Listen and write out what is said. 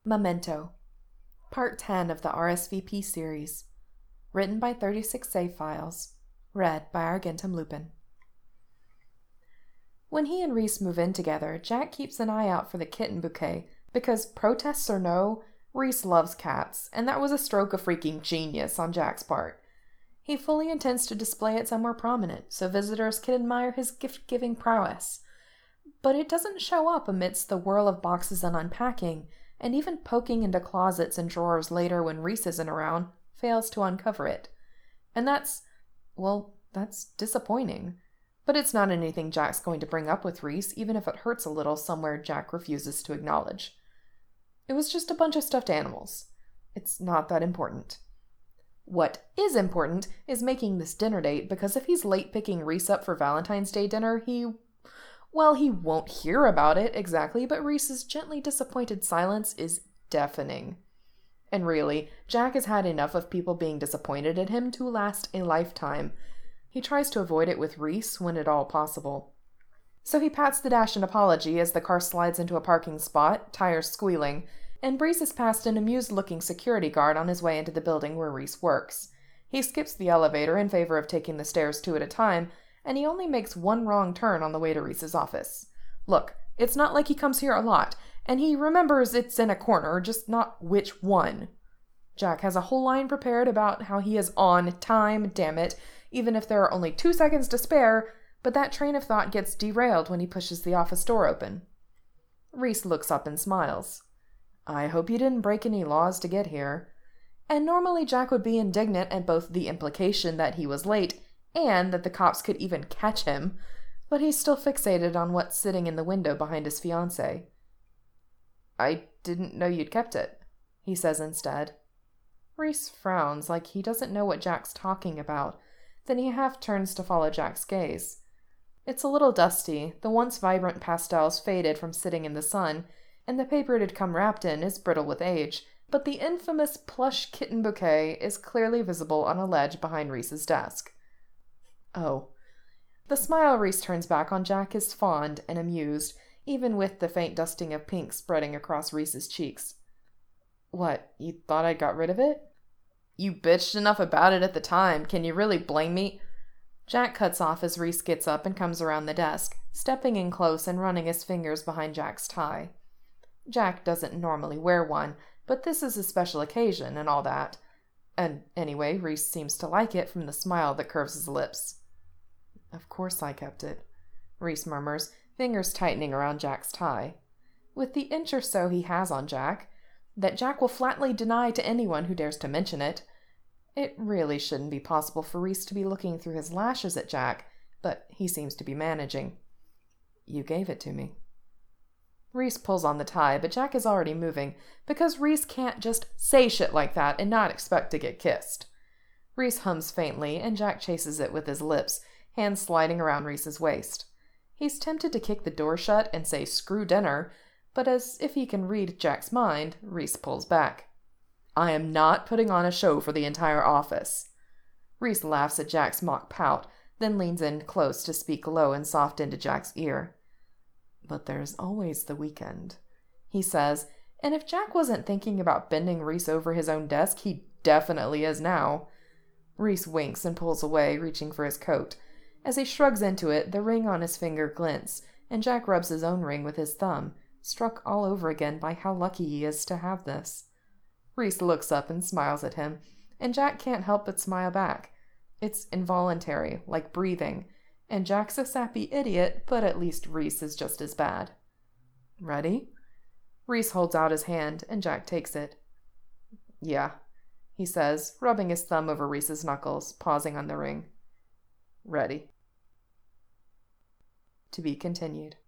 Memento, Part 10 of the RSVP series, written by 36 Save Files, read by Argentum Lupin. When he and Reese move in together, Jack keeps an eye out for the kitten bouquet because, protests or no, Reese loves cats, and that was a stroke of freaking genius on Jack's part. He fully intends to display it somewhere prominent so visitors can admire his gift-giving prowess. But it doesn't show up amidst the whirl of boxes and unpacking, and even poking into closets and drawers later when Reese isn't around fails to uncover it. And that's disappointing. But it's not anything Jack's going to bring up with Reese, even if it hurts a little somewhere Jack refuses to acknowledge. It was just a bunch of stuffed animals. It's not that important. What is important is making this dinner date, because if he's late picking Reese up for Valentine's Day dinner, he won't hear about it exactly, but Reese's gently disappointed silence is deafening. And really, Jack has had enough of people being disappointed at him to last a lifetime. He tries to avoid it with Reese when at all possible. So he pats the dash in apology as the car slides into a parking spot, tires squealing, and breezes past an amused-looking security guard on his way into the building where Reese works. He skips the elevator in favor of taking the stairs two at a time, and he only makes one wrong turn on the way to Reese's office. Look, it's not like he comes here a lot, and he remembers it's in a corner, just not which one. Jack has a whole line prepared about how he is on time, damn it, even if there are only 2 seconds to spare, but that train of thought gets derailed when he pushes the office door open. Reese looks up and smiles. I hope you didn't break any laws to get here. And normally Jack would be indignant at both the implication that he was late and that the cops could even catch him, but he's still fixated on what's sitting in the window behind his fiancée. I didn't know you'd kept it, he says instead. Reese frowns like he doesn't know what Jack's talking about, then he half turns to follow Jack's gaze. It's a little dusty, the once vibrant pastels faded from sitting in the sun, and the paper it had come wrapped in is brittle with age, but the infamous plush kitten bouquet is clearly visible on a ledge behind Reese's desk. Oh. The smile Reese turns back on Jack is fond and amused, even with the faint dusting of pink spreading across Reese's cheeks. What, you thought I'd got rid of it? You bitched enough about it at the time. Can you really blame me? Jack cuts off as Reese gets up and comes around the desk, stepping in close and running his fingers behind Jack's tie. Jack doesn't normally wear one, but this is a special occasion and all that. And anyway, Reese seems to like it from the smile that curves his lips. Of course I kept it, Reese murmurs, fingers tightening around Jack's tie. With the inch or so he has on Jack, that Jack will flatly deny to anyone who dares to mention it. It really shouldn't be possible for Reese to be looking through his lashes at Jack, but he seems to be managing. You gave it to me. Reese pulls on the tie, but Jack is already moving, because Reese can't just say shit like that and not expect to get kissed. Reese hums faintly, and Jack chases it with his lips, hands sliding around Reese's waist. He's tempted to kick the door shut and say, "Screw dinner," but as if he can read Jack's mind, Reese pulls back. I am not putting on a show for the entire office. Reese laughs at Jack's mock pout, then leans in close to speak low and soft into Jack's ear. But there's always the weekend, he says, and if Jack wasn't thinking about bending Reese over his own desk, he definitely is now. Reese winks and pulls away, reaching for his coat. As he shrugs into it, the ring on his finger glints, and Jack rubs his own ring with his thumb, struck all over again by how lucky he is to have this. Reese looks up and smiles at him, and Jack can't help but smile back. It's involuntary, like breathing, and Jack's a sappy idiot, but at least Reese is just as bad. Ready? Reese holds out his hand, and Jack takes it. Yeah, he says, rubbing his thumb over Reese's knuckles, pausing on the ring. Ready. To be continued.